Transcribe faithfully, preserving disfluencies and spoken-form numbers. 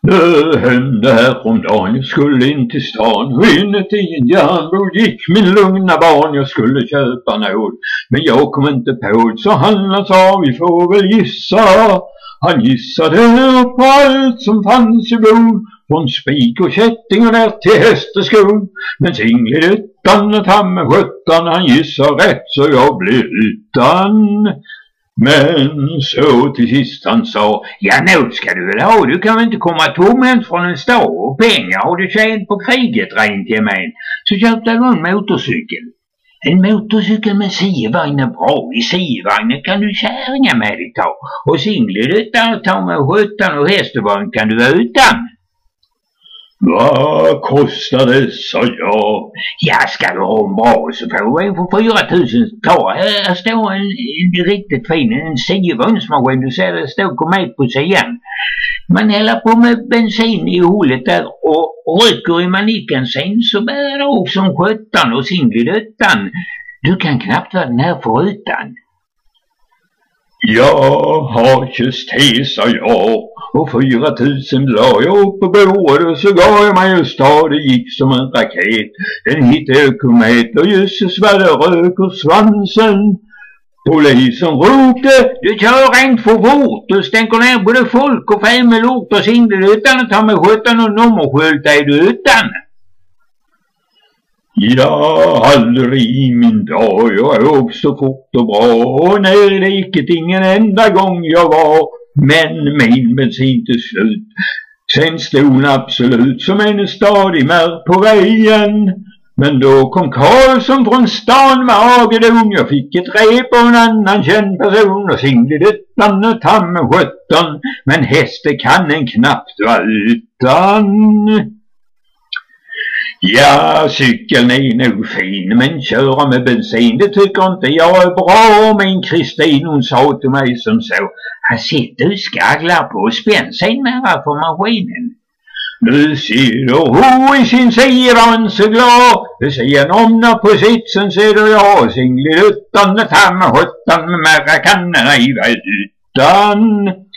Det hände häromdagen, jag skulle in till stan och inuti en järnbod gick min lugna barn. Jag skulle köpa nåd, men jag kom inte på det, så han sa vi får väl gissa. Han gissade på allt som fanns i bod, från spik och kätting och ner till hästeskon. Men singeluttan och tamme sjutton, han gissar rätt så jag blir utan. Men så till sist han sa, ja nu ska du väl ha, du kan väl inte komma tomhänt från en stad, och pengar har du tjänat på kriget rent till mig. Så köpte han en motorcykel. En motorcykel med sidvagn är bra, i sidvagnen kan du kärringa med dig ta, och singlet och ta med sjutton och hästvagn kan du vara utan. Vad kostar det, sa jag. Ja, ska du ha en bra så får du en för fyra tusen. Ta, här står en, en riktigt fin, en sidvagnsmaskin. Du ser det står komet på sidan. Man häller på med bensin i hålet där och rycker i manicken sen, så bär det upp som sjutton och singlet. Du kan knappt vara den här förutan. Jag har just det, sa jag, och fyra tusen la jag upp på bordet, och så gav jag mig just ta, det gick som en raket. Den hittade komet och just svärde rök och svansen. Polisen ropte, du kör rent för fort, du stänker ner både folk och fämelort och singel utan att ta med sjutton och nummerskylt är du utan. Ja, aldrig i min dag, jag åkte så fort och bra, och ner i diket ingen enda gång jag var, men min bensin till slut. Sen stod absolut som en stadig mär på vägen, men då kom Karlsson från stan med agedon, jag fick ett rep på en annan känd person, och singleduttan och tamme sjutton, men häste kan en knappt vara utan. Ja, cykeln är nog fin, men köra med bensin, det tycker inte jag är bra. Min Kristin, hon sa till mig som så, här sitter du skaglar på, spänn sig mera för maskinen. Nu sitter hon i sin sidan så glad, det säger en omna på sitsen sitter jag, singlig utan ett hammer sjutton med mera kan ej vara utan.